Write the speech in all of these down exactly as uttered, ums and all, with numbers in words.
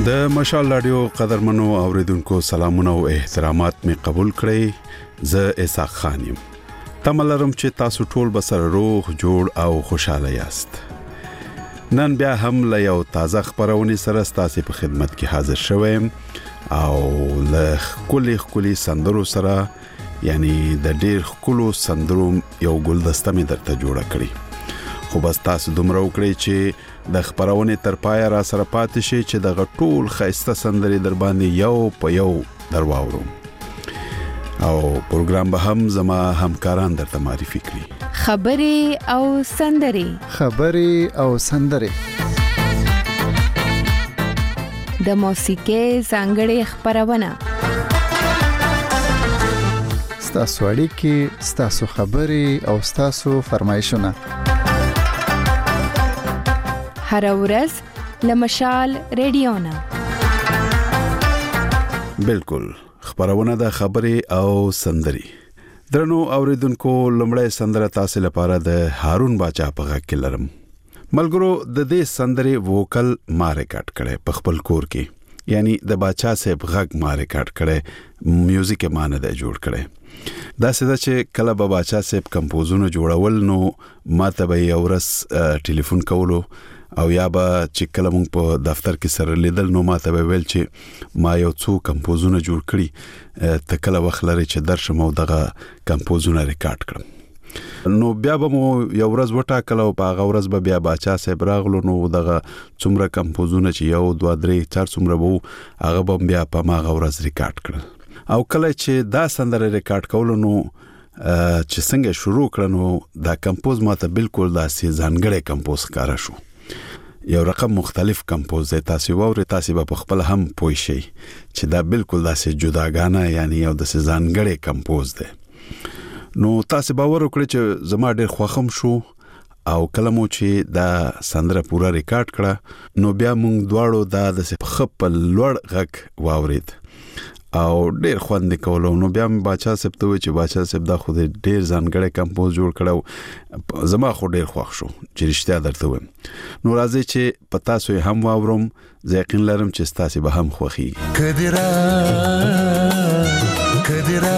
د مشال رادیو قدرمنو اوریدونکو سلامونه او احترامات می قبول کړئ. زه اسحاق خان یم. تملرم چې تاسو ټول بسر روغ جوړ او خوشاله یاست. نن بیا هم له یو تازه خبرونه سره ستاسو په خدمت کې حاضر شوم او له کلی کلی سندرو سره یعنی د ډیر کلو سندرو یو ګلدسته می درته جوړه کړی. خو بس تاسو دومره وکړئ چې د خبرونه تر پای را سره پاتې شي چې د غټول خیسته سندري در باندې یو په یو درواورو او پروګرام به هم زما همکاران درته معرفي کړي. خبري او سندري خبري او سندري د موسیقي څنګه خبرونه ستاسو اړیکې ستاسو خبري او ستاسو فرمایشونه هر ورځ لمشال رادیونا. بالکل خبرونه د خبري او سندري. درنو اوریدونکو لمړی سندره تاسو لپاره د هارون باچا په غږ کې لرم. ملګرو د دې سندري ووکل ما ریکارډ کړي په خپل کور کې، یعنی د باچا صاحب غږ ما ریکارډ کړي، میوزیک یې مانه د جوړ کړي. دا څه چې کله به باچا صاحب کمپوزونه جوړول نو ماته به یو ورځ ټلیفون کولو او یا به چې کله مونږ په دفتر کې سره لیدل نو ماته به ویل چې ما یو څو کمپوزونه جوړ کړي، ته کله وخت لري چې درشم او دغه کمپوزونه ریکارډ کړم. نو بیا به مو یو ورځ وټاکل او په هغه ورځ به بیا باچا صاحب راغلو نو دغه څومره کمپوزونه چې یو دوه درې چار څومره وو هغه به بیا په هغه ورځ ریکارډ کړل. او کله چې دا سندره ریکارډ کول نو چې څنګه شروع کړ نو دا کمپوز ماته بالکل داسې ځانګړی کمپوز ښکاره شو، یو رقم مختلف کمپوز دی. تاسو ووري تاسو په خپل هم پوي شئ چې دا بالکل داسې جداګانه یعنی یو داسې ځانګړی کمپوز دی. نو تاسو باور وکړئ چې زما ډېر خوښم شو او کله مو چې دا سندره پورا ریکارډ کړه نو بیا مونږ دواړو دا د خپل لوړ غږ واورید او ډېر خوند کولو. نو بیا باچا صاحب ته وی چې باچا صاحب دا خو ډېر ځانګړی کمپوز جوړ کړو، زما خو ډېر خوښ شو چې رښتیا درته وایم. نو راځي چې پتا سو هم واورم، زه یقین لرم چې تاسو به هم خوښي. کدرا کدرا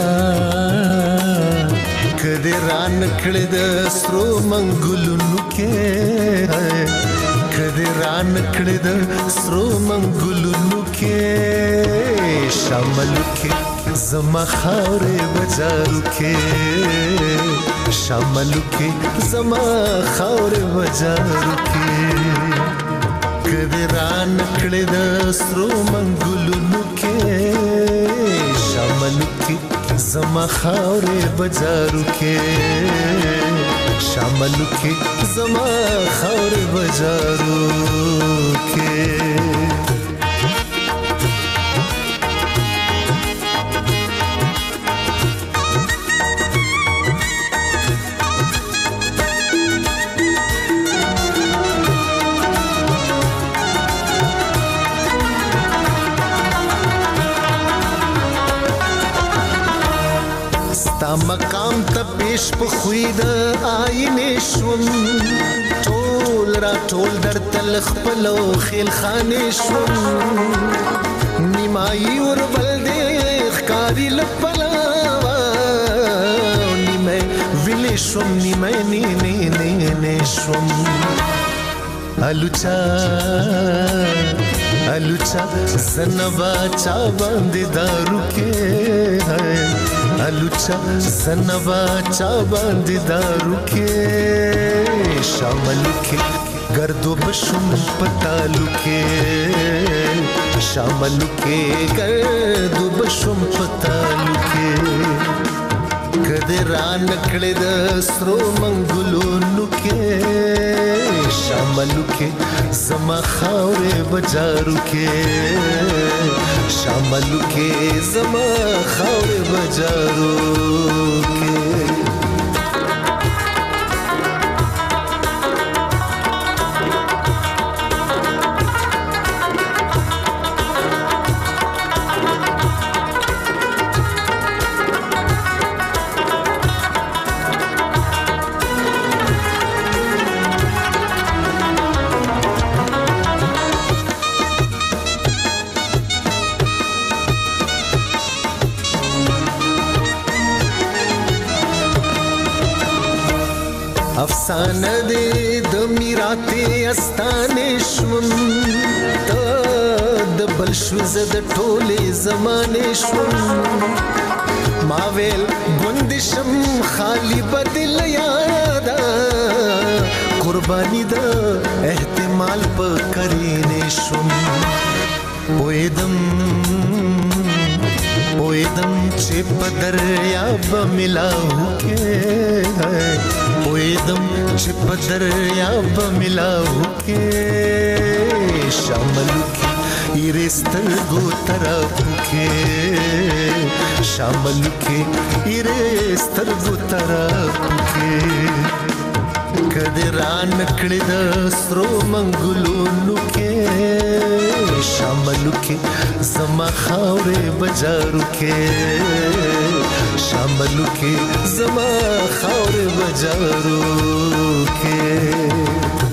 کدرا نکړه د سترو منګلونو کې، کدرا نکړه د سترو منګلونو کې، شامل کې زما خاورې بازارو کې، شامل کې زما خاورې بازارو کې، کدرا نکړه د سترو منګلونو کې، شامل کې زما خاورې بازارو کې، شامل کې زما خاورې بازارو کې. ستا مقام ته پیش په خوی د آینې شوم، ټول را ټول در تل خپلو خیل خانې شوم، نیمایي وربل دې ښکاري لپلاوه، نیمه ویلې شوم نیمه نیمه نیمه شوم، الوچا الوچا زنبا چا باندې دارو کې، الوچا زنبا چا باندې دارو کې، شامل کې گردو بشم پتالو کې، شامل کې گردو بشم پتالو کې، کدرا نکړه د سترو منګلونو کې، شامل کې زما خاورې بازارو کې، شامل کې زما خاورې بازارو کې. افسانه دې د میراته استانه شوم ته د بل شو زه د ټولې زمانه شوم ما ویل ګوندشم خالی بدل یادا قربانی د احتمال په کرینه شوم پویدم پویدم چې په دریاب ملاو کې پویدم چې په دریاب ملاو کې شامل کې ایرستر گو طرف کې شامل کې ایرستر گو طرف کې کدران کړه د سرو منګلونو کې شامل کې زما خاورې بجارو کې شامل کې زما خاورې بجارو کې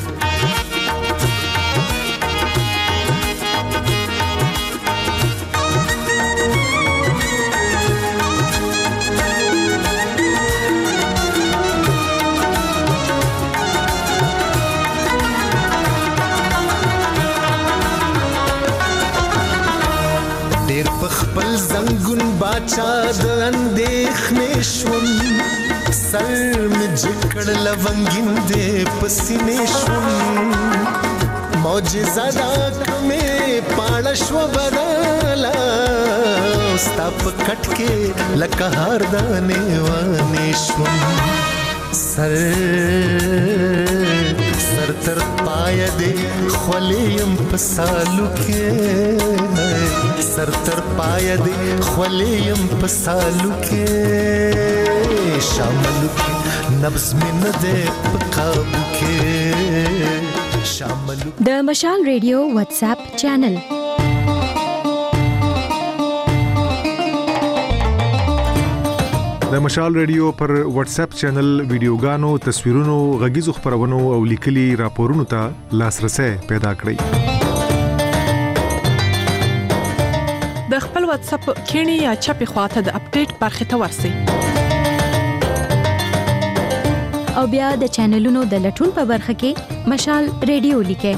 خپل زنګون باچا د اندېښنې شوم سر مې جکړ لونګین دې پسینې شوم معجزه دا کمې پاړه شو بدلا ستا په کټ کې لکه هار دانې وانې شوم سر سر تر پای دې خولیم په سالو کې سر تر پای دې خولیم په سالو کې شامل کې نبض مې نه دې په قابو کې شامل د مشال ریډیو واتس اپ چینل د مشال ریډیو پر واتس اپ چینل ویډیوګانو تصویرونو غږیزو خبرونو او لیکلي راپورونو ته لاسرسي پیدا کړئ د خپل واتس اپ کینی یا چپی خواته د اپډیټ برخه ته ورسئ او بیا د چینلونو د لټون په برخه کې مشال ریډیو لیکئ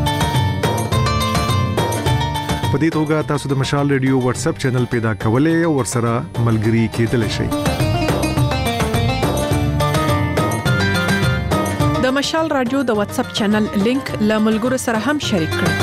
په دې توګه تاسو د مشال ریډیو واتس اپ چینل پیدا کولای او ورسره ملګري کېدلی شئ د مشال رادیو د واتس اپ چینل لینک له ملګرو سره هم شریک کړئ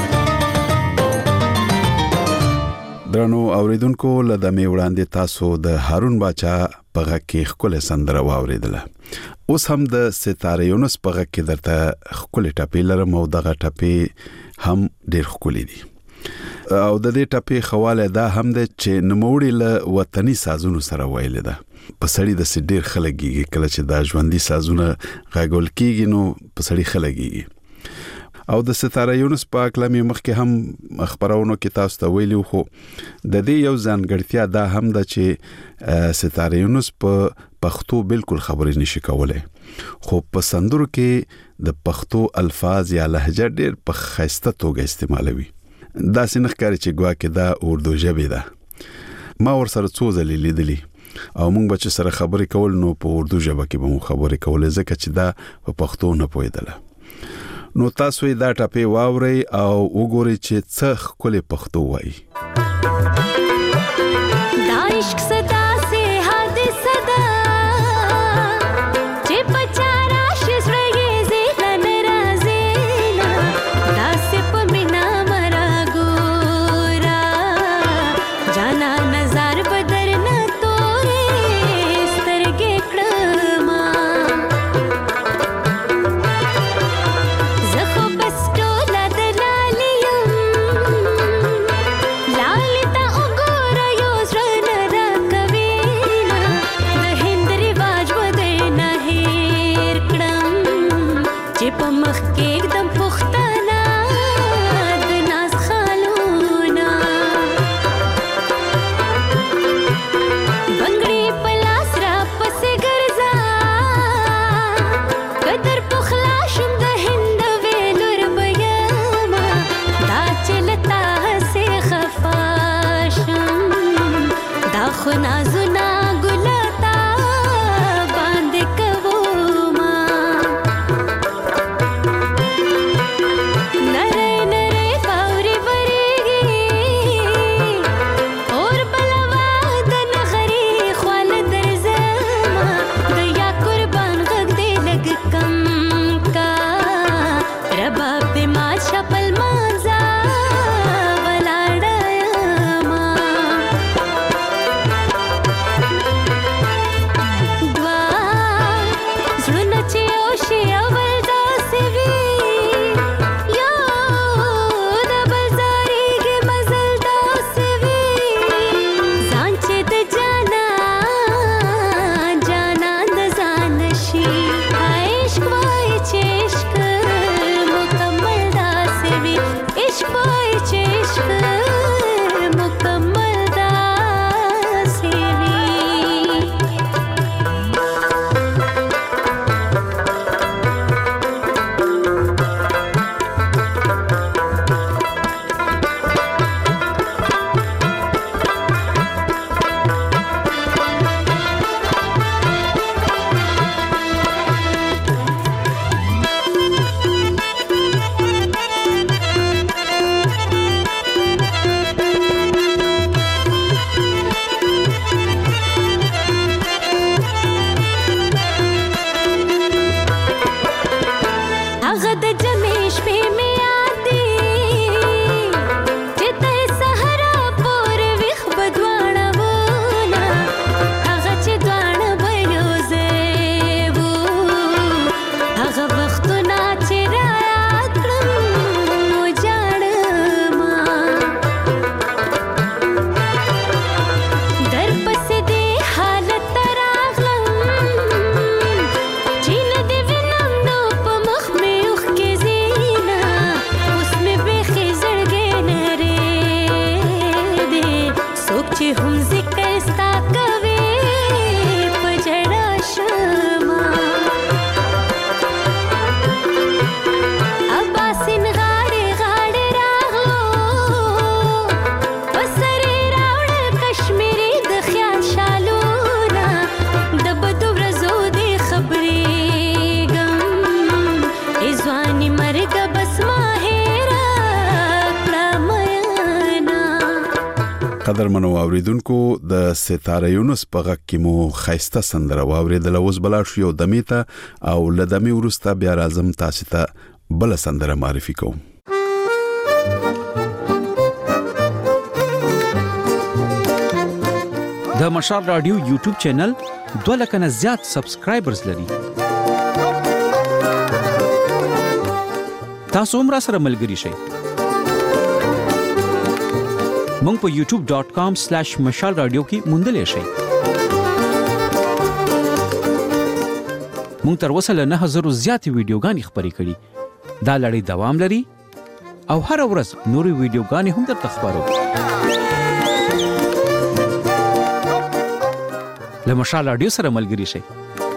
درنو اوریدونکو لدمه وړاندې تاسو د هارون باچا په غږ کې خپل سندره واوریدله اوس هم د ستاره یونس په غږ کې درته خپل ټاپی لرم او دغه ټاپی هم ډیر خولي دي او د دې ټاپی خواله دا هم د چې نموړي له وطني سازونو سره ویل ده په سړی د سډیر خلګي کله چې دا ژوندۍ سازونه غاګول کیږي نو په سړی خلګي او د ستاره یونس پاک لمه مخکې هم خبرونو کې تاسو ته ویلو خو د دې یو ځانګړتیا دا هم ده چې ستاره یونس په پښتو بالکل خبرې نشي کولای خو په سندرو کې د پښتو الفاظ یا لهجه ډېر په خاصه توګه استعمالوي دا سینخ کاری چې ګوا کې دا اردو ژبه ده ما ور سره څو ځلې لیدلی او موږ به چې سره خبرې کول نو په اردو ژبه کې به مو خبرې کول ځکه چې دا په پښتو نه پوهیدله نو تاسو دا ټاپی واوري او وګورئ چې څه خپل پښتو وایي دا عشق صدا سے حادثه ده چې پچارا شزرګي زین ناراضینا دا سپ مینا مرا ګورا جانا نظر بدر نه تورې سترګې کړما زخه بس ټوله د لالیم لالتا وګورا یو زړه قدرمنو اوریدونکو د ستاره یونس په غږ کې مو خایسته سندره واوریدله. اوس بلا شو یو دمې ته او له دمې وروسته بیا راځم تاسو ته بل سندره معرفي کوم. د مشال رادیو یوټیوب چینل دوه لک نه زیات سبسکرایبرز لري. تاسو هم را سره ملګري شئ. مونږ په یوټیوب ډاٹ کام سلیش مشال رادیو کې موندلې شئ. مونږ تر اوسه له نه هزار زیاتې ویډیوګانې خپرې کړي. دا لړۍ دوام لري او هر ورځ نورې ویډیوګانې هم درته خپرو. له مشال رادیو سره ملګري شئ.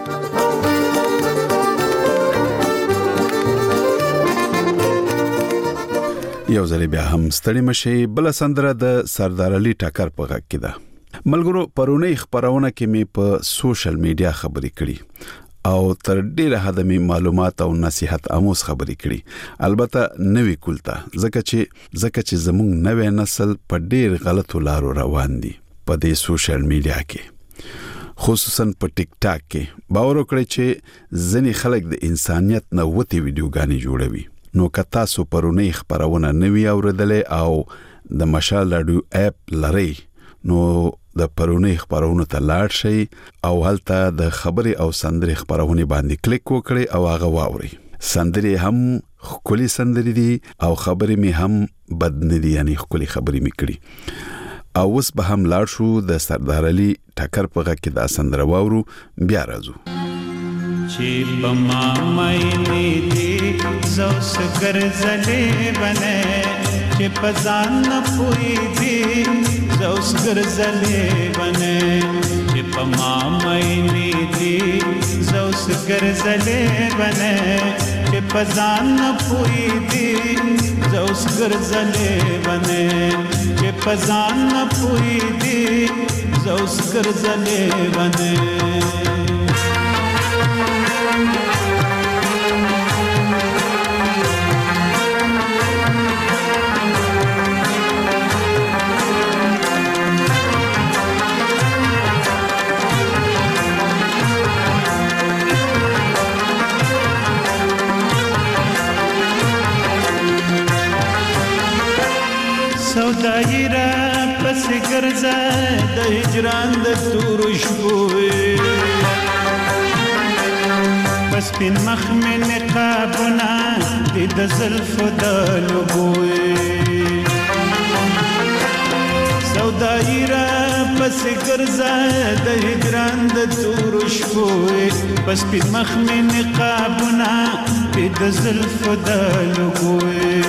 یو ځل بیا هم ستړي مشي. بل سندره د سردار علي ټکر په غږ کې ده. ملګرو پرونی خبرونه کې می په سوشل میډیا خبرې کړي او تر ډیره حد می معلومات او نصيحت آموز خبرې کړي. البته نوې کولتا ځکه چې ځکه چې زموږ نوې نسل په ډیر غلطو لارو روان دي په دې سوشل میډیا کې، خصوصا په ټیک ټاک کې. باور وکړئ چې ځینې خلک د انسانيت نه وتی ویډیوګانې جوړوي. نو که تاسو پرونی خبرونه نوی اوریدلې او د مشال رادیو اپ لرئ نو د پرونی خبرونه ته لاړ شئ او هلته د خبري او سندري خبرونه باندې کلیک وکړئ او هغه واورئ. سندري هم خولي سندري دي او خبري می هم بد نه دي، یعنی خولي خبري می کړي. او اوس به هم لاړ شو د سردار علي ټکر په غږ کې دا سندره واورو. بیا راځو. چې پما مې دې زوس ګرځلې بنه چې پزان نه پوي دې زوس ګرځلې بنه چې پما مې دې زوس ګرځلې بنه چې پزان نه پوي دې زوس ګرځلې بنه چې پزان نه پوي دې زوس ګرځلې بنه. سودایره پس ګرځه د هجران د تور شپوي پس پین مخ مې نقابونه د زلف د لګوي. سودایره پس ګرځه د هجران د تور شپوي پس پین مخ مې نقابونه د زلف د لګوي.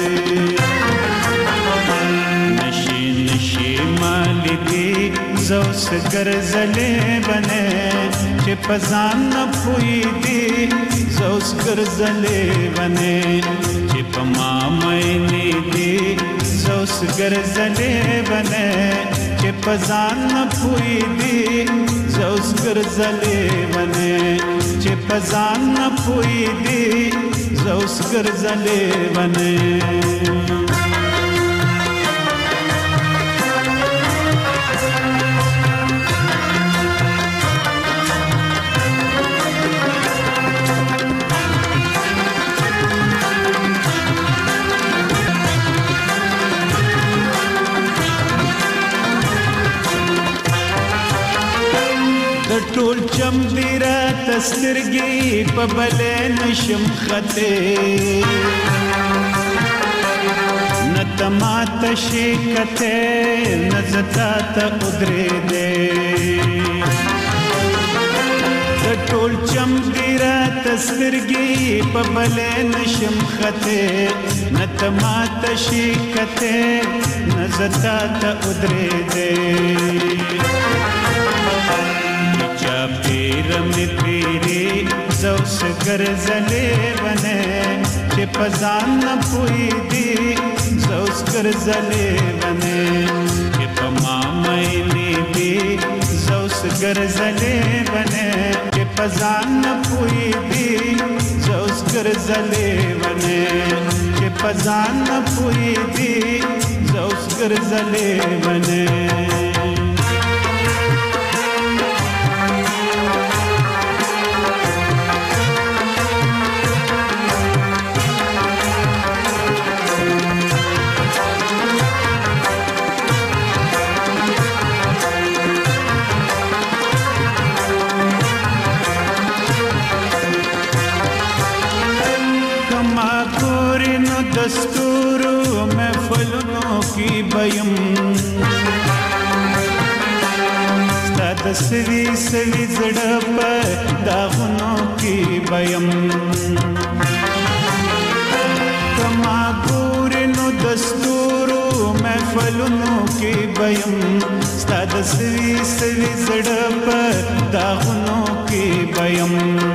مالکی زوس ګرځلې بنه چې پزان نه پوي دي زوس ګرځلې بنه چې پما مې دي زوس ګرځلې بنه چې پزان نه پوي دي زوس ګرځلې بنه چې پزان نه پوي دي زوس ګرځلې بنه. ټول چم دی را تسترګي په بلې نشم خته نتمات شي کته نزتا ته ادرې دې ټول چم دی را تسترګي په بلې نشم خته نتمات شي کته نزتا ته ادرې دې. پیر می پیری زوس ګرځلې بنه چې پزان نه پوي دي زوس ګرځلې بنه چې پما مې دي زوس ګرځلې بنه چې پزان نه پوي دي زوس ګرځلې بنه چې پزان نه پوي دي زوس ګرځلې بنه. دستورو محفلونو کی بیم ستا د سوي سوي زړه په داغونو کی بیم کما ګور نو دستورو محفلونو کی بیم ستا د سوي سوي زړه په داغونو کی بیم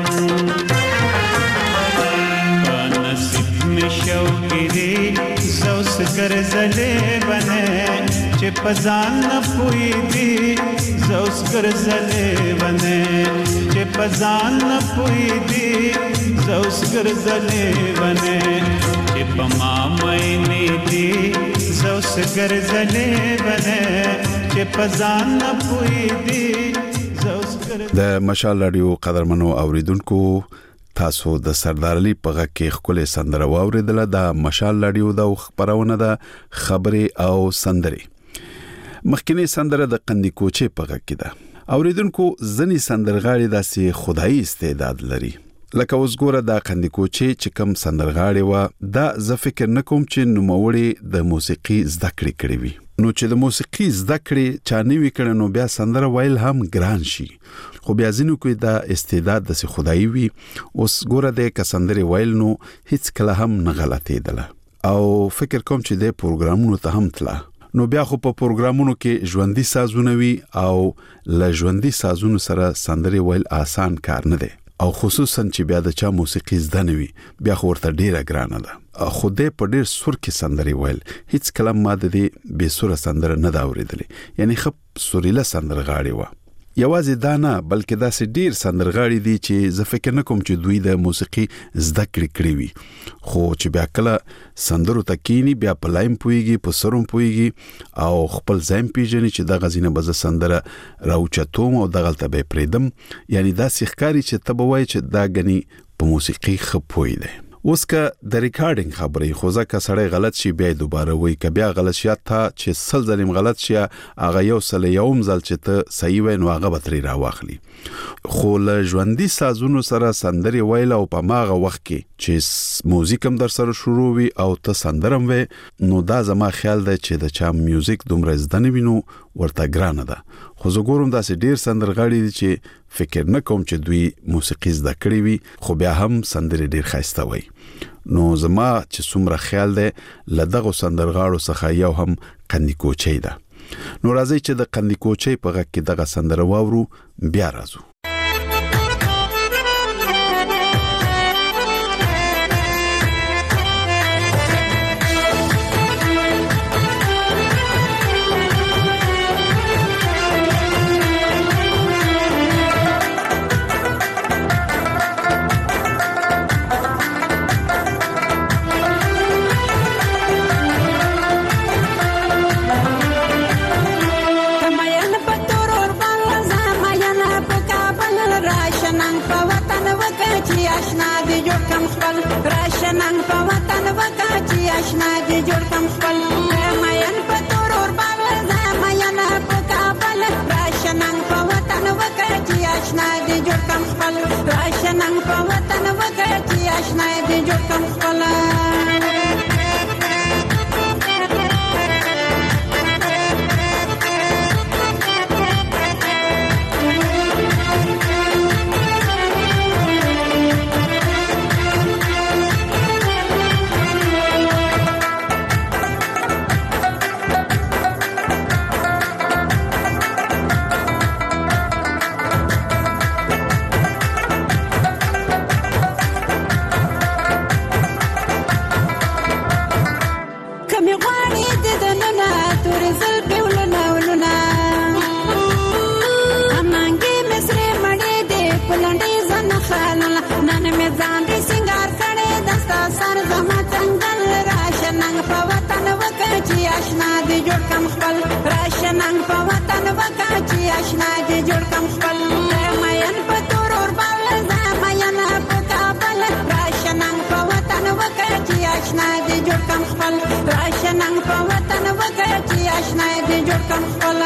شوقی زوس ګرځلې بنه چې پزان نه پوي دي زوس ګرځلې بنه چې پزان نه پوي دي زوس ګرځلې بنه چې پما مې دي زوس ګرځلې بنه چې پزان نه پوي دي زوس ګرځلې د مشال رادیو قدرمنو اوریدونکو تاسو د سردار علي په غږ کې خپل سندره واوریدله د مشال رادیو د خبرونه د خبرې او سندري مخکینی سندره د قندی کوچه په غږ کې ده اوریدونکو ځنی سندرغاړي داسې خدایي استعداد لري لکه اوس ګوره د قندی کوچه چې کم سندرغاړي و دا ز فکر نکوم چې نوموړي د موسیقي زده کړې کړې وي نو چې د موسیقي زده کړې چا نه وی کړي نو بیا سندره وایل هم ګران شي خو بیا ځینو کې دا استعداد د خدایي وي اوس ګوره د کسندري وایل نو هیڅ کله هم نه غلطېدله او فکر کوم چې د پروګرامونو ته هم تله نو بیا خو په پروګرامونو کې ژوندۍ سازونه وي او ل ژوندۍ سازونو سره سندري وایل آسان کار نه دی او خصوصا چې بیا د چا موسیقي زده نه وي بیا خو ورته ډیره ګرانه ده خو دې په ډیر سور کې سندري وایل هیڅ کلام ما د دې به سور سندره نه دا اوریدلې یعنی خپ سوریله سندرغاړي و یوازې دا نه بلکې دا سه ډیر سندرغاړي دي چې زه فکر نکوم چې دوی د موسیقي زده کړې کړې وي خو چې بیا کله سندرو تکینی بیا په لایم پويږي په سروم پويږي او خپل ځم پیژني چې د غزینه بز سندره راوچتوم او دغلت به پریدم یعنی دا سیخکاری چې تبوي چې دا غني په موسیقي خپوي دي اوس که د ریکارډینګ خبرې خو ځکه سړی غلط شي بیا دوباره وای ک بیا غلط شي تا چې سل ځلیم غلط شي هغه یو سل یوم ځل چې ته صحیح وای نو هغه بتري راواخلي خو له ژوندۍ سازونو سره سندري وایل او په ماغه وخت کې چې موزیک هم در سره شروع وي او ته سندرم وای نو دا زما خیال دی چې د چا میوزیک دومره زده نه وینو ورته ګرانه ده خو زه ګورم داسې ډیر سندرغاړي دي چې فکر نه کوم چې دوی موسیقي زده کړې وي خو بیا هم سندري ډیر ښایسته وي نو زما چې څومره خیال دی لدغه سندرغاړو څخه یو هم قندی کوچی ده نو راځي چې د قندی کوچی په غږ کې دغه سندره واورو بیا راځو نن په وطن وکا چې آشنا دې جوړ کم خپل مېن په تور اور باندې مېن په کابل راشنن په وطن وکا چې آشنا دې جوړ کم خپل راشنن په وطن وکا چې آشنا دې جوړ کم خپل آشنا دې جوړ کم خپل راشنن په وطن وکا چې آشنا دې جوړ کم خپل مېن په تور اور باندې مېن په کابل راشنن په وطن وکا چې آشنا دې جوړ کم خپل راشنن په وطن وکا چې آشنا دې جوړ کم خپل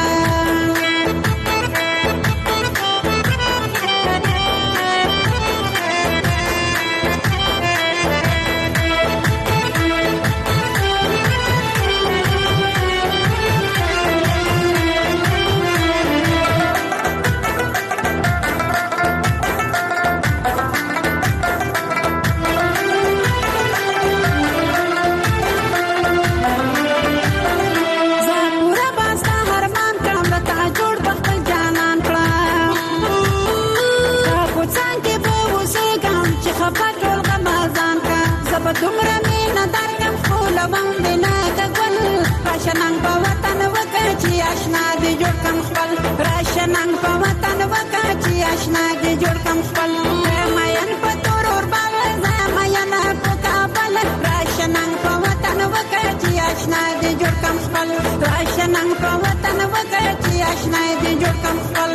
په دومره مینه درکم خولوم دې لکه ګل راشه ننګ په وطن وکړه چې اشنا دې جوړ کم خپل راشه ننګ په وطن وکړه چې اشنا دې جوړ کم خپل مین په تورور باور زه مین په کابل راشه ننګ په وطن وکړه چې اشنا دې جوړ کم خپل راشه ننګ په وطن وکړه چې اشنا دې جوړ کم خپل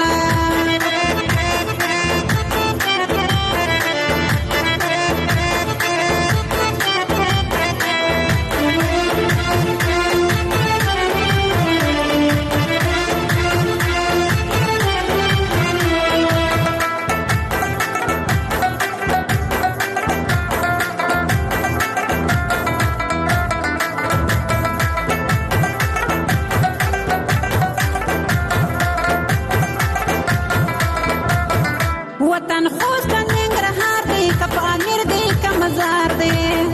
وطن خوست ننګرهار دی که په امیر دی که مزار دی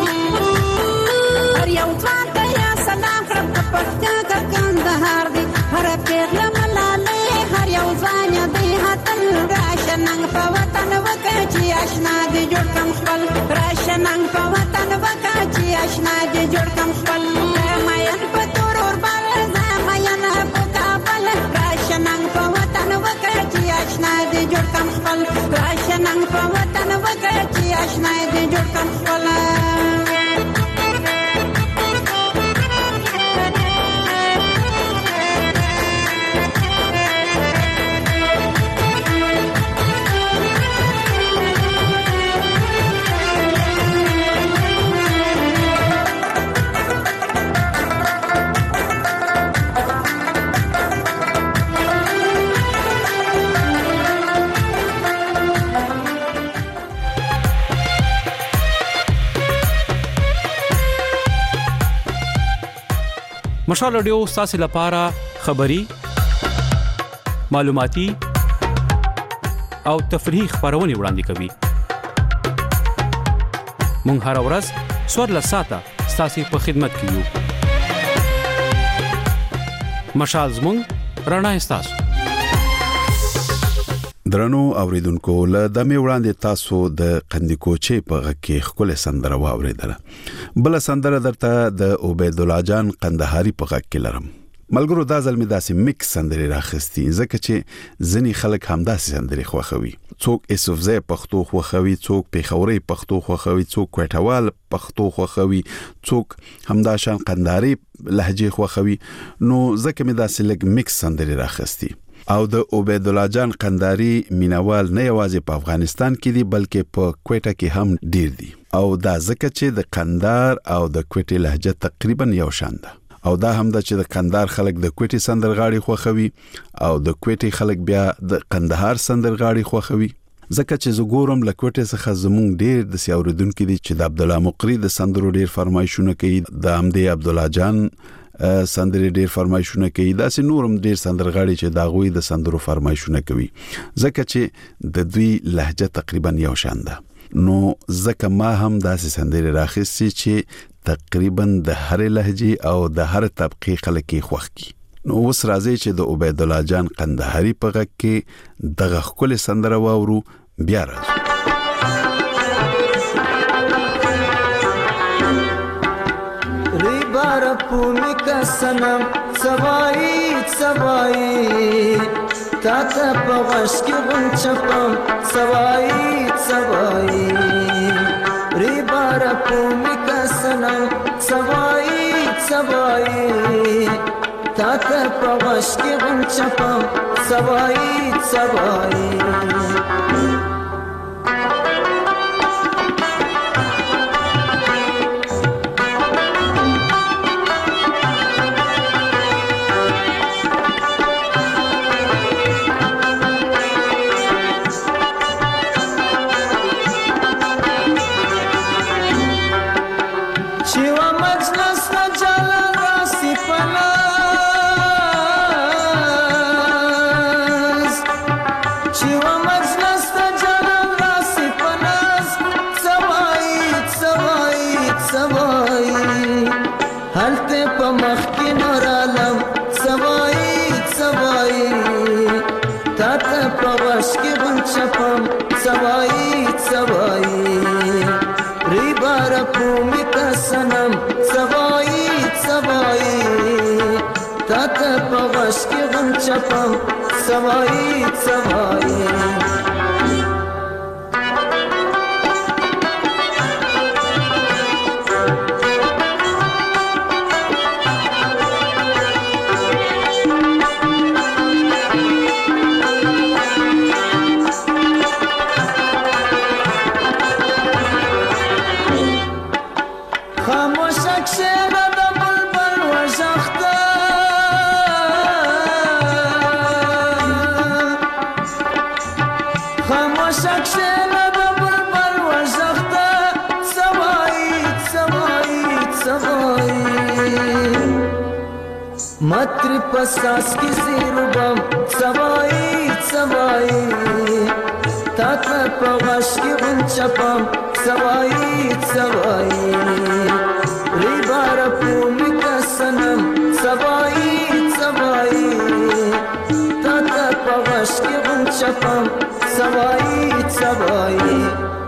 هر یو ځوان ته یا سلام کړم که پښتون که کندهار دی هره پیغله ملالۍ هر یو ځوان یې دی اتل راشه ننګ په وطن وکړه چې اشنا دې جوړ کم خپل راشه ننګ په وطن وکړه چې اشنا دې جوړ کم خپل مین په تورور باور زه مین په کابل راشه ننګ په وطن وکړه چې اشنا دې جوړ کم خپل راشه ننګ په وطن وکړه چې اشنا دې جوړ کم خپل مشال رادیو ستاسو لپاره خبري معلوماتي او تفریحي خبرونه وړاندې کوي. مونږ هر ورځ څوارلس ساعته ستاسو په خدمت کې یو. مشال زموږ رڼا ستاسو. درنو اوریدونکو له دمه وړاندې تاسو د قندیکوچې په غږ کې خپل سندره واوریدله. بل سندره درته د عبید الله جان قندهاري په غږ کې لرم. ملګرو دا ځل مې داسې میکس سندرې راخستي ځکه چې ځنی خلک همداسې سندرې خوښوي. څوک اسوفزه پښتو خوښوي، څوک پیښوري پښتو خوښوي، څوک کوټوال پښتو خوښوي، څوک همداشان قندهاري لهجه خوښوي. نو ځکه مې داسې لګ میکس سندرې راخستي. او د عبید الله جان قندهاري مینوال نه یوازې په افغانستان کې دي بلکې په کوټه کې هم ډیر دي. او دا ځکه چې د قندهار او د کوټې لهجه تقریبا یو شان ده. او دا هم ده چې د قندهار خلک د کوټې سندرغاړي خوښوي او د کوټې خلک بیا د قندهار سندرغاړي خوښوي. ځکه چې زګورم له کوټې څخه زمونږ ډیر د سیاوریدونکو دي چې د عبد الله مقری د سندرو ډیر فرمایشونه کوي، د امدی عبد الله جان سندرې ډیر فرمایشونه کوي، داسې نورم ډیر سندرغاړي چې داغوي د سندرو فرمایشونه کوي ځکه چې د دوی لهجه تقریبا یو شان ده. نو ځکه ما هم داسې سندرې راخستې چې تقریبا د هر لهجه او د هر طبقه خلک خوښ کی. نو اوس راځي چې د عبید الله جان قندهاري په غږ کې دغه خپل سندره واورو. بیا راځو. پومی کا سنم سوائی سوائی تاتا پغش کی غنچپم سوائی سوائی ری بارا پومی کا سنم سوائی سوائی تاتا پغش کی غنچپم سوائی سوائی She غش کې غم چپم سوای سوای متر پساس کی زیربم سوای سوای تاتا پغش کی غنچپم سوای سوای ریبار پومی کسنم سوای سوای تاتا پغش کی غنچپم سوای سوای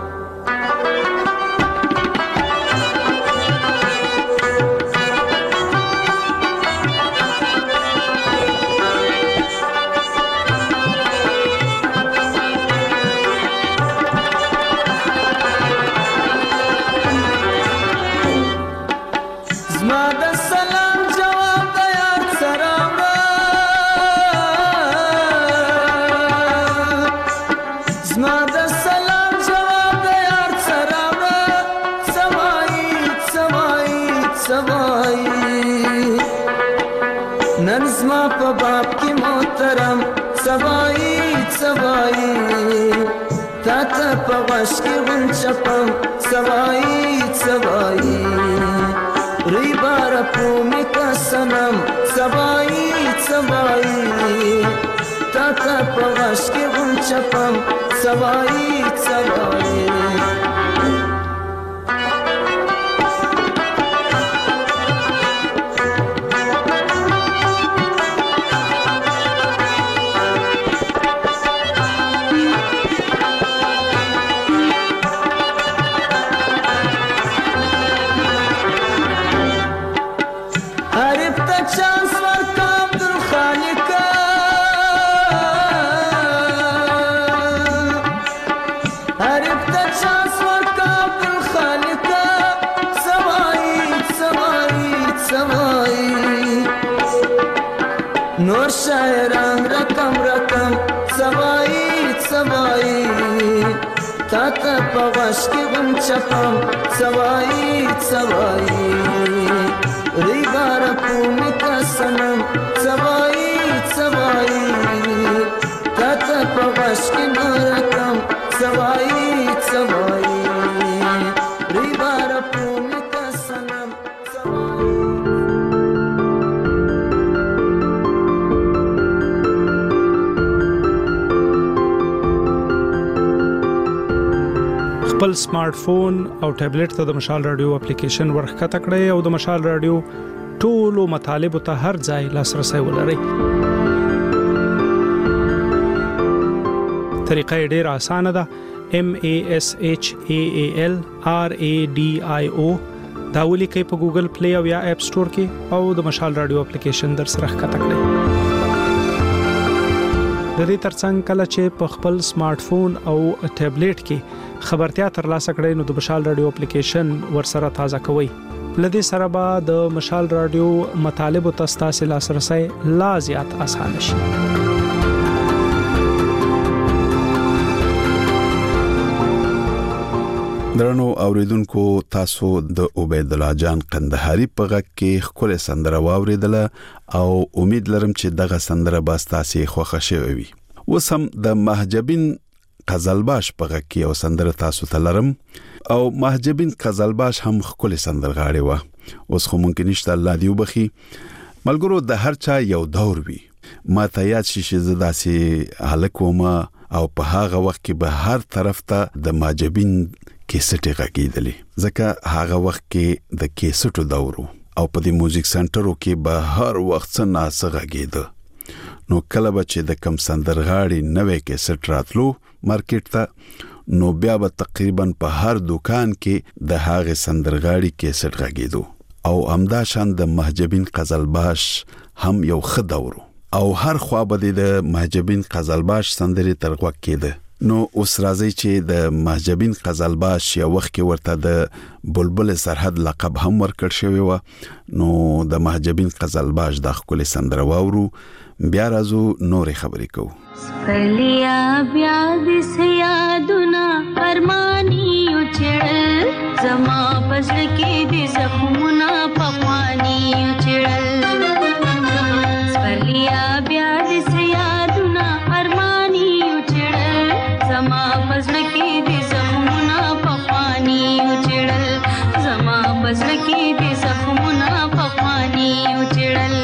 बाप की मोहतरम सवाई सवाई ताता पगश की गुंचपम सवाई सवाई रिबार पूमी का सनम सवाई सवाई ताता पगश की गुंचपम सवाई सवाई नूर शायरान रकम रकम सवाई सवाई ताता पगश की गुंचपम सवाई सवाई रिबार पूमी का सनम सवाई सवाई ताता पगश की रकम सवाई सवाई रिबार पूमी का सनम सवाई خپل سمارټ فون او ټابلیټ ته د مشال رادیو اپلیکیشن ورخته کړئ او د مشال رادیو ټولو مطالب ته هر ځای لاسرسي ولرئ. طریقه ډیره اسانه ده. M A S H A A L R A D I O دا ولیکئ په ګوګل پلی او یا اپ سٹور کې او د مشال رادیو اپلیکیشن در سره ښکته کړئ. د دې ترڅنګ کله چې په خپل سمارټ فون او ټابلیټ کې خبرتیا ترلاسه کړئ نو د مشال رادیو اپلیکیشن ورسره تازه کوئ. لدې سره به د مشال رادیو مطالب او تاسو لاسرسي لا زیات آسان شي. درنو اوریدونکو تاسو د عبید الله جان قندهاری په غږ کې خپل سندره واوریدله او امید لرم چې دغه سندره به تاسو خوښه شي وي. وسم د محجبین قزلباش په غږ کې او سندره تاسو ته لرم او محجبین قزلباش هم خپل سندرغاړي و. اوس خو ممکن نشته الله دی وبخي ملګرو د هر چا یو دور وي. ما ته یاد شي چې زداسي هلکوما او په هغه وخت کې به هر طرف ته د محجبین کیسټ غږیدلې ځکه هغه وخت کې د کیسټو دورو او په دې میوزیک سنټرو کې به هر وخت څه ناڅه غږیده. نو کله به چې د کم سندرغاړي نوې کیسټ راتلو مارکیټ ته نو بیا به تقریبا په هر دکان کې د هغه سندرغاړي کیسټ غږیدو او همدا شان د محجبین قزلباش هم یو ښه دور او هر خوا به د محجبین قزلباش سندرې تر غوږ کېده. نو اوس راځي چې د محجبین قزلباش یو وخت کې ورته د بلبل سرحد لقب هم ورکړ شوی و. نو د محجبین قزلباش د ښکلې سندره واورو، بیا راځو نورې خبرې کوو. سپرلیا بیا دس یادونه ارمانی اچړل زما پزړه کې دې زخمونه پخوانی اچړل. سپرلیا بیا دس یادونه ارمانی اچړل زما پزړه کې دې زخمونه پخوانی اچړل زما پزړه کې دې زخمونه پخوانی اچړل.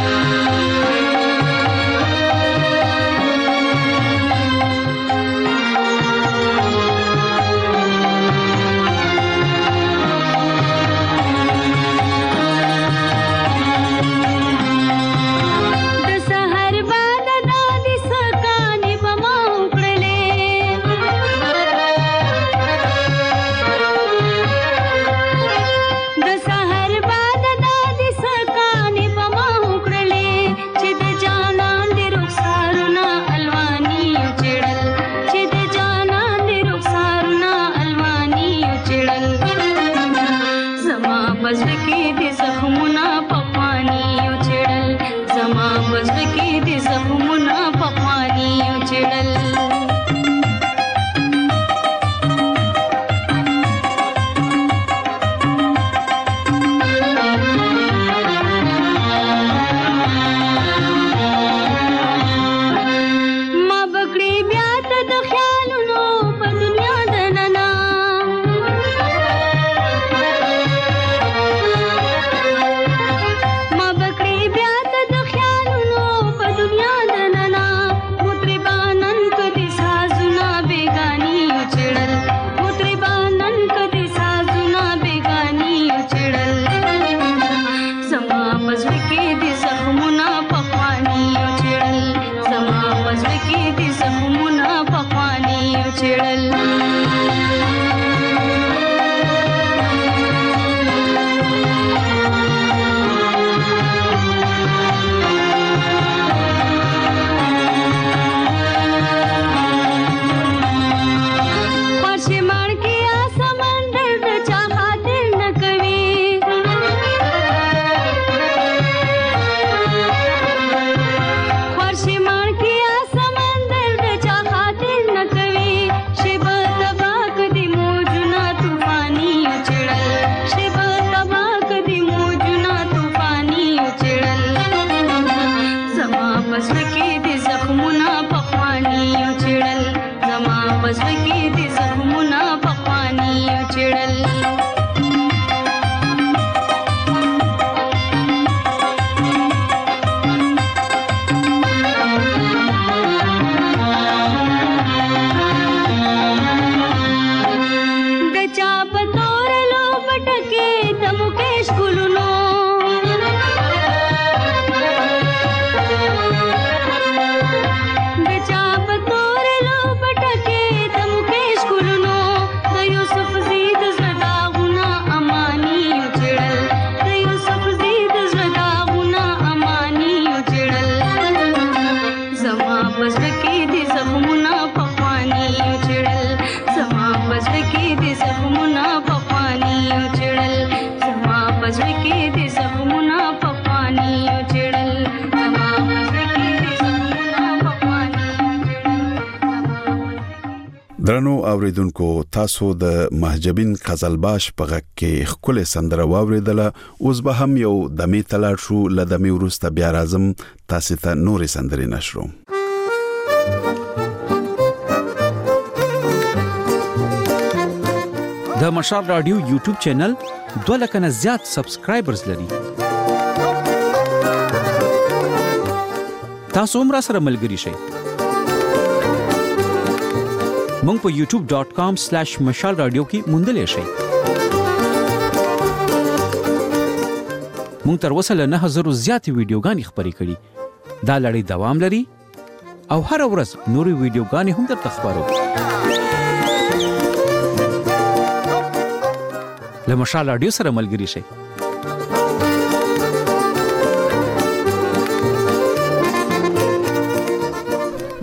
درنو اوریدونکو، تاسو د محجبین قزلباش په غږ کې ښکلې سندره واوریدله. اوس به هم یو دمې ته لاړ شو. له دمې وروسته بیا راځم تاسو ته نورې سندرې نشروم. د مشال رادیو یوټیوب چینل دوه لکه نه زیات سبسکرایبرز لري. تاسو هم را سره ملګري شئ. مونږ په یوټیوب ډاٹ کام سلیش مشال رادیو کې موندلې شئ. مونږ تر اوسه له نه هزارو زیاتې ویډیوګانې خپرې کړي. دا لړۍ دوام لري او هر ورځ نورې ویډیوګانې هم درته خپرو. له مشال رادیو سره ملګري شئ.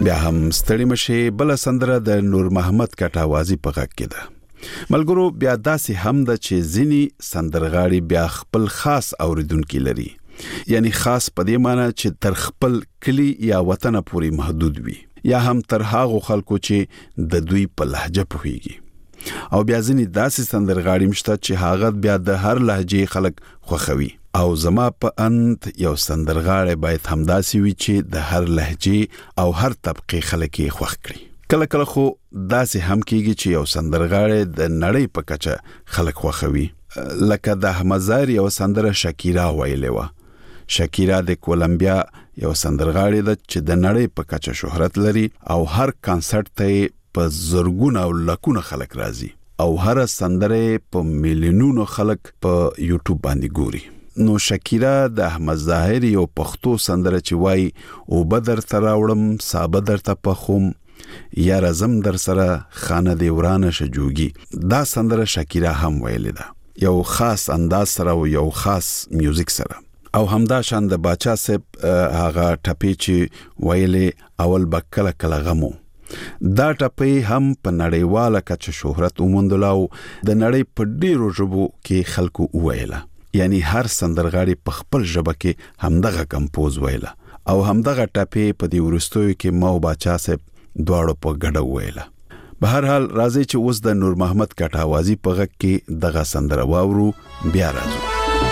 بیا هم ستړي مشه بل سندره د نور محمد کټاوازی په غږ کې ده. ملګرو بیا داسې هم د چې ځینی سندرغاړي بیا خپل خاص اوریدونکو لري، یعنی خاص په دې معنی چې تر خپل کلی یا وطن پورې محدود وي، یا هم تر هغه خلکو چې د دوی په لهجه پوهیږي. او بیا ځینی داسې سندرغاړي مشته چې هغه بیا د هر لهجې خلک خوښوي. او زما په انت یو سندرغاړی باید همداسې وي چې د هر لهجې او هر طبقه خلک یې خوښ کړي. کله کله خو داسې هم کیږي چې یو سندرغاړی د نړۍ په کچه خلک خوښوي، لکه د احمد ظاهر یو سندره شکیرا ویلې وه. شکیرا د کولمبیا یو سندرغاړی ده چې د نړۍ په کچه شهرت لري او هر کانسرت ته په زرګونه او لکونه خلک راځي او هر سندره په میلیونونو خلک په یوټیوب باندې ګوري. نو شکیرا د احمد ظاهر یو پښتو سندره چې وای او بدر تراوړم صابدر ته پخوم یا رزم در سره خانه دی ورانه شجوږي، دا سندره شکیرا هم ویلې ده، یو خاص انداز سره او یو خاص میوزیک سره. او همدا شان د باچا صاحب هغه ټپی چې ویلې اول بکله کله غمو، دا ټپی هم په نړیواله کچه شهرت وموندلاو، د نړۍ په ډیرو ژبو کې خلکو ویله، یعنی هر سندرغاړي په خپل ژبه کې همدغه کمپوز ویله او همدغه ټپی په دې ورستوي کې مو باچا صاحب دواړو په ګډه ویله. به هر حال راځي چې اوس د نور محمد کټاوازی په غږ کې دغه سندره واورو، بیا راځو.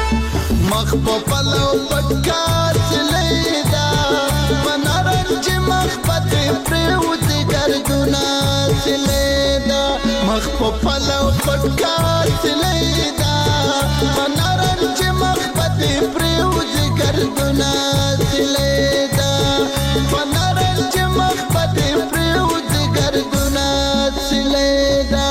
مخ په پلو پټکار چلیدا منارنج مخ پته پروت ګردونا چلیدا مخ په پلو پټکار چلیدا منارنج مخ پته پروت ګردونا چلیدا منارنج مخ پته پروت ګردونا چلیدا.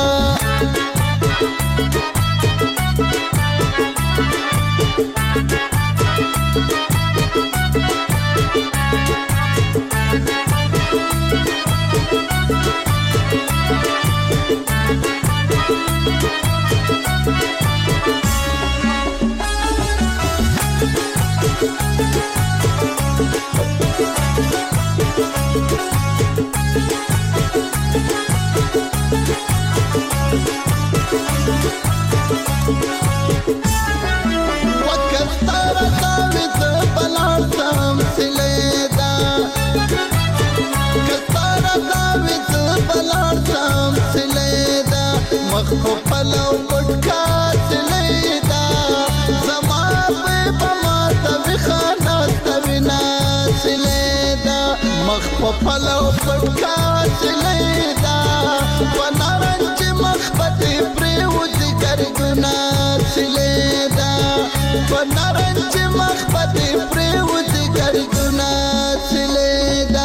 پلو پټکار چلیدا زما په پما د خانه توینا چلیدا مخ په پلو پټکار چلیدا ونارنج مخ پته پروت ګردونا چلیدا ونارنج مخ پته پروت ګردونا چلیدا.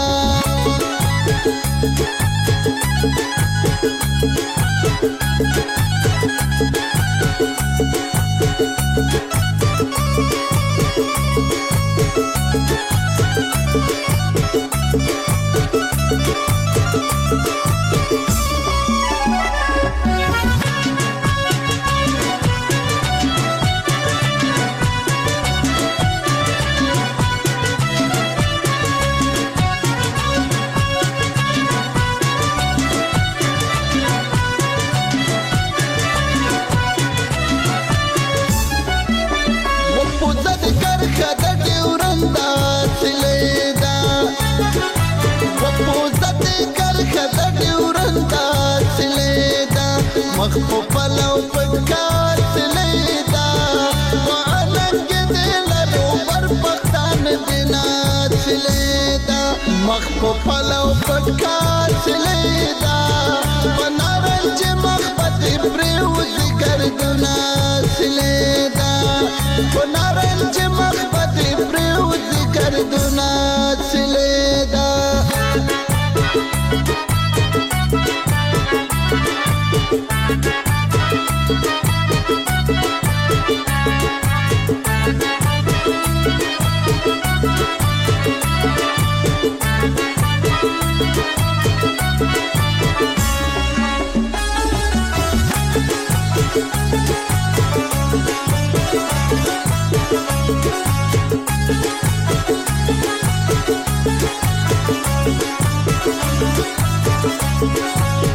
مخ په پلو پټکار چلیدا واننګ دل لو پر پختان دینا چلیدا مخ په پلو پټکار چلیدا ونارنج مخ پته پروت ګردونا چلیدا ونارنج مخ پته پروت ګردونا چلیدا.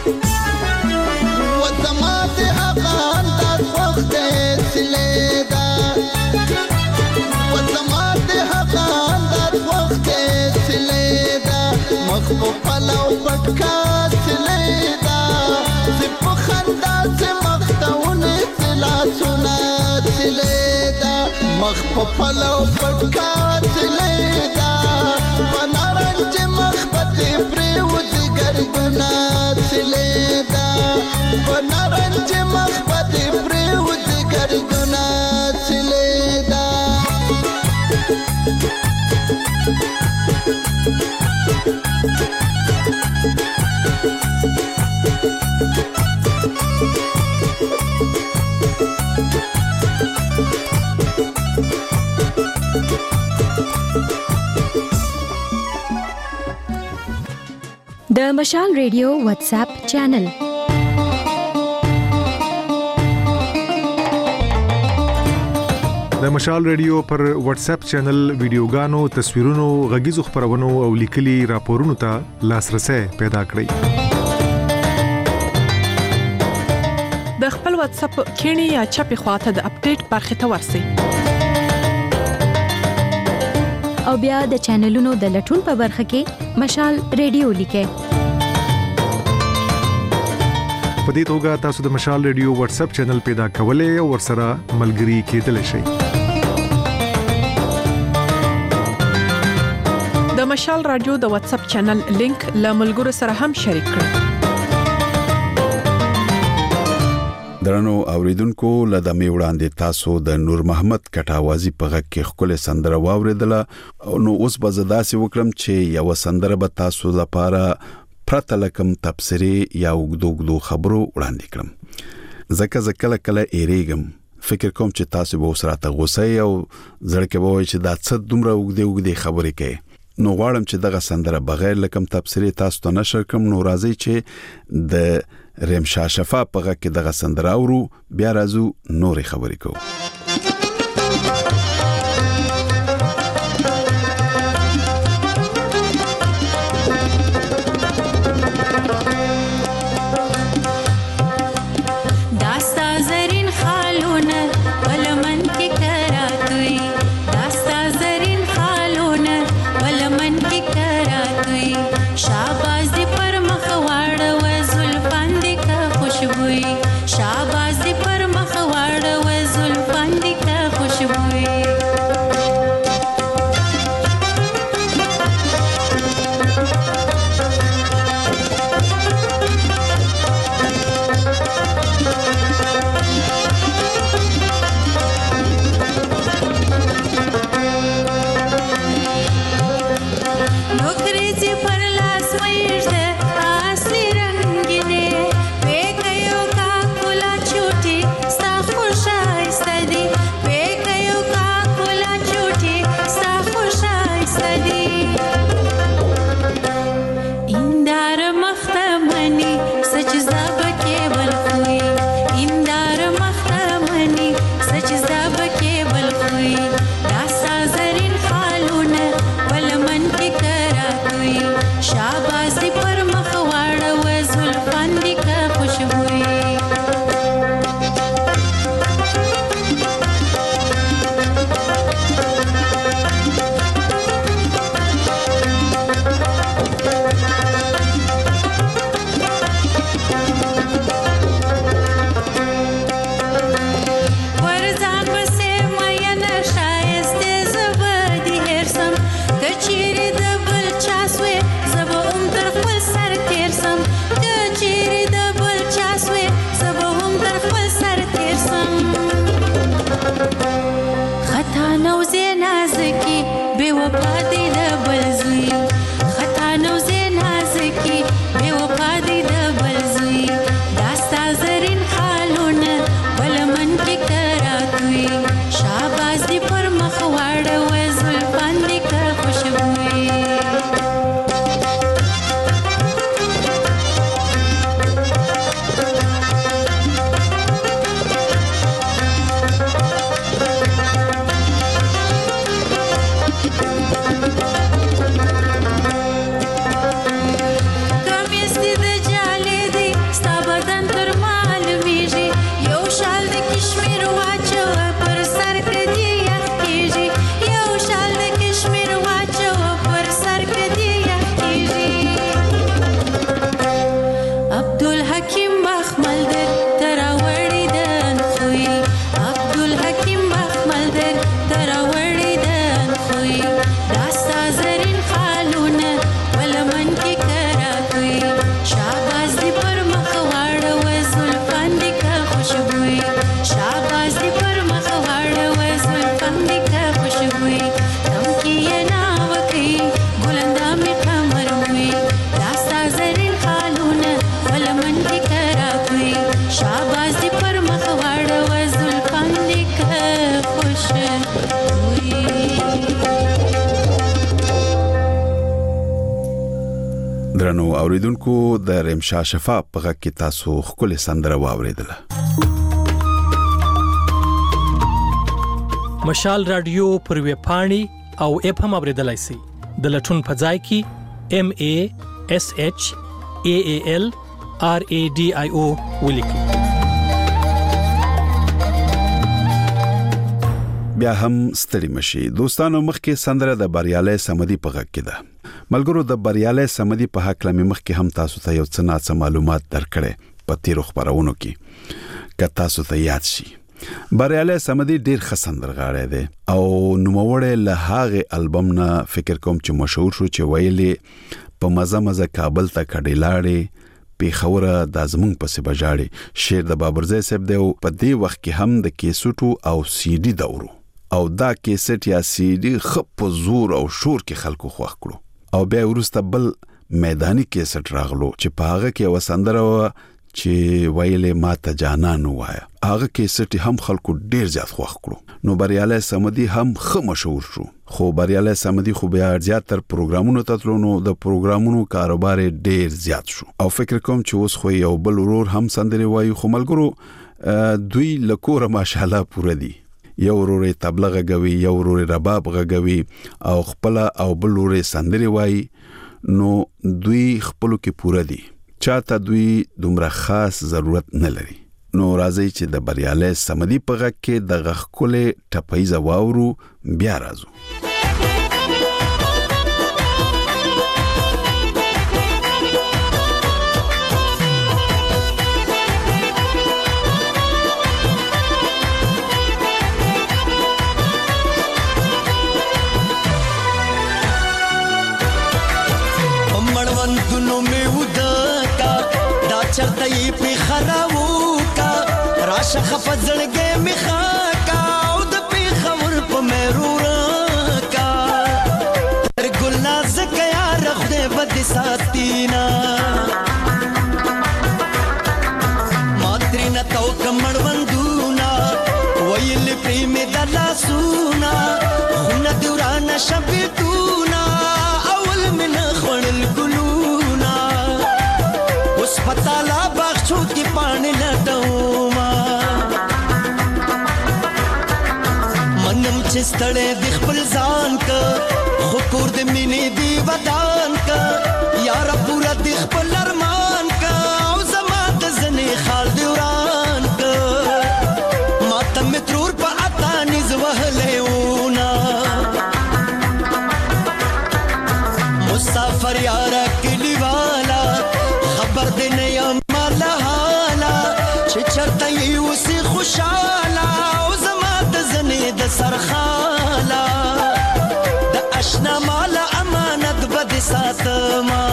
وزما د هغه انداز وخت سلیدا وزما د هغه انداز وخت سلیدا مخ په پلو پټکا سلیدا زپ خندا سے مختونه سلا سنا سلیدا مخ په پلو پټکا سلیدا ونارنج مخبت پریوز گردنا سلیدا ونارنج مخبت پریوز گردنا سلیدا د مشال ریډیو واتس اپ چینل د مشال ریډیو پر واتس اپ چینل ویډیوګانو تصویرونو غږیزو خبرونو او لیکلي راپورونو ته لاسرسي پیدا کړئ د خپل واتس اپ کینی یا چپی خواته د اپډیټ برخه ته ورسی او بیا د چینلونو د لټون په برخه کې مشال ریډیو لیکه په دې توګه تاسو د مشال ریډیو واتس اپ چینل پیدا کولای او ورسره ملګري کېدلی شئ د مشال رادیو د واتس اپ چینل لینک له ملګرو سره هم شریک کړئ درنو اوریدونکو لدمه وړاندې تاسو د نور محمد کټاوازی په غږ کې خپل سندره واوریدله نو اوس به زداسي وکړم چې یو سندره به تاسو لپاره پرته لکم تبصری یا وګدوګدو خبرو وړاندې کړم زکه زکه کله ایریګم فکر کوم چې تاسو به اوس راته غوسه او زړه کې وای چې دا څه دومره وګدې وګدې خبرې کوي نو غواړم چې دغه سندره بغیر لکم تبصری تاسو ته نشر کوم نو راځي چې د رمشا شفا په غږ کې دغه سندره اورو بیا راځو نورې خبرې کوو शाबाश पर मखवाड़ व जुल्फा مخمل در تراوړی دن خوی عبدالحکیم مخمل در تراوړی دن خوی راستا زرین خالونه ولمن کی کرا کوي شاباز دی پر مخواړ و زلفان دی کا خوشبوئی شاباز دی پر مخواړ و زلفان دی کا خوشبوئی تم کی ناو کی بلندا می قمر وی راستا زرین خالونه ولمن کی کرا کوي شاباز دی پر مخواړ و زلفان دی کا خوشبوئی. درنو اوریدونکو د رمشا شفا په غږ کې تاسو خپل سندره واوریدله. مشال رادیو پر وی پاڼي او اپ هم اوریدلای شئ د لټون په ځای کې ام ا اس اچ ا ا ال ار ا ډي اي او ولیکئ. بیا هم ستړي مشي دوستانو، مخکې سندره د بریاله سمدي په غږ کې ده. ملګرو د بریاله سمدي په حق لمه مخکې هم تاسو ته یو څه ناڅه معلومات درکړې په تیرو خبرونو کې که تاسو ته یاد شي. بریاله سمدي ډیر ښه سندرغاړی دی او نوموړی له هغه البوم نه فکر کوم چې مشهور شو چې ویلي په مزه مزه کابل ته کډی لاړې پیښوره د زمون پسې بجاړي شعر د بابرزی صاحب دی. په دې وخت کې هم د کیسټو او سی ډي دورو او دا کیسټ یا سی ډي خپ زور او شور کې خلکو خوښ کړو او بیا ورسته بل میدانی کیسټ راغلو چې په هغه کې وسندره و چې ویلې ما ته جانان وایا. هغه کیسټ هم خلکو ډیر زیات خوښ کړو. نو بریاله سمدي هم خه مشهور شو. خو بریاله سمدي خو بیا زیات تر پروګرامونو ته تلو نو د پروګرامونو کاروبار ډیر زیات شو او فکر کوم چې اوس خو یو بل ورور هم سندري وایي. خو ملګرو دوی لکوره ماشاءالله پوره دي. یو ورور تبلیغ غوي، یو ورور رباب غوي او خپل او بل ورور سندري وایي. نو دوی خپلو کې پوره دي، چاته دوی دومره خاص ضرورت نه لري. نو راځي چې د بریاله سمدي په غږ کې د غخکولې ټپایزه واورو بیا راځو. مړوندونو مې ودا کا دا چرته یې په خراو کا راشه خفزړګې مې خا کا او د په خبر په مېرور کا تر ګل ناز کیا رخ دې بد ساتینا ماترینا تو کمړوندونا ویل پریم دلا سونا خونه دوران شبتونا اول من خړل ګلونا اوس پتالا باغچو کې پانی لټوما منم چې ستړې د خپل ځان کا خو کور دې مینې دی ودان کا یار پورا د خپل ارمان کا او زما د زنې خال دوران کا ماته مترور په اتا نيز وهلهونا مسافر یارا کلی والا خبر دې نه یم مالا حالا چې چرته یې اوسې خوشاله او زما د زنې د سرخاله د اشنا مالا امانت بد ساتما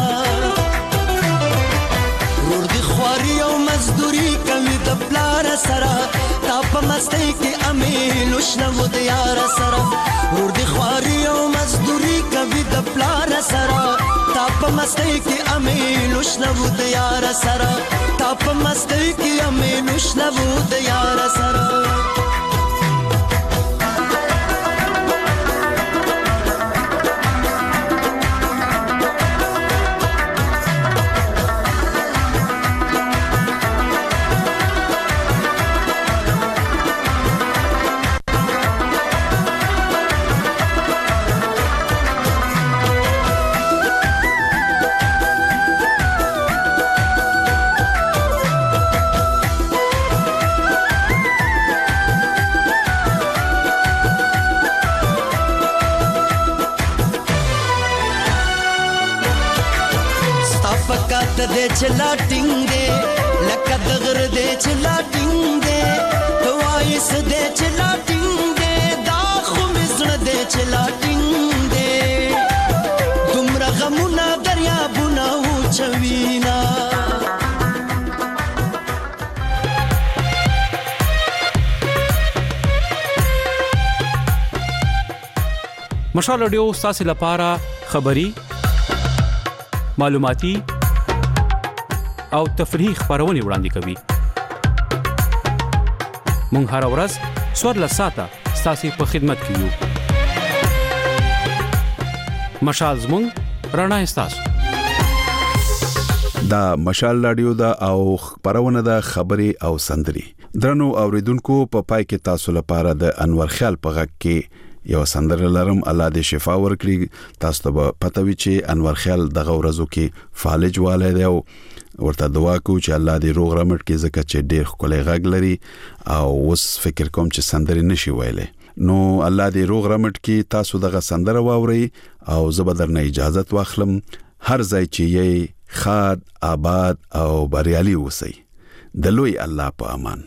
ورور دي خواري او مزدوري کوي د پلار سره تا په مستی کې امین وشنو د یار سره ورور دي خواري او مزدوري کوي د پلار سره تا په مستی کې امین وشنو د یار سره تا په مستی کې امین وشنو د یار سره. د چلا ټینګې لکه د سده چلاټینګ دې دا خو مزړه دې چلاټینګ دې دومره غمونه دریابونه وچوینا مشال رادیو ستاسو لپاره خبري معلوماتي او تفریحي خبرونه وړاندې کوي. مونږ هر ورځ څوارلس ساعته ستاسو په خدمت کې یو. مشال زموږ رڼا ستاسو. دا مشال رادیو دا او خبرونه دا خبري او سندري. درنو اوریدونکو په پای کې تاسو لپاره د انور خیال په غږ کې یو سندره لرم. الله دې شفا ورکړي. تاسو ته پته وي چې انور خیال دغه ورځو کې فالج والي دی او ورته دعا کوو چې الله دې روغ رمټ کې ځکه چې ډېر ښکلی غږ لري او اوس فکر کوم چې سندرې نشي ویلی. نو الله دې روغ رمټ کې تاسو دغه سندره واورئ او زه به درنه اجازت واخلم. هر ځای چې یې خاد آباد او بریالي اوسئ. د لوی الله په امان.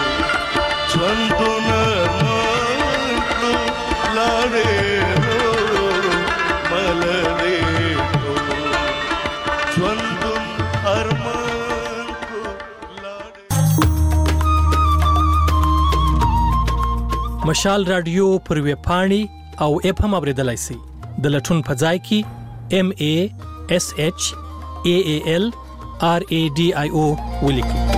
ژوندونه مانکلو لاړې مشال رادیو پر ویب پاڼې او اپ هم اوریدلای شئ د لټون په ځای کې ام ای اس ایچ ای ای ال آر ای ډي آی او ولیکئ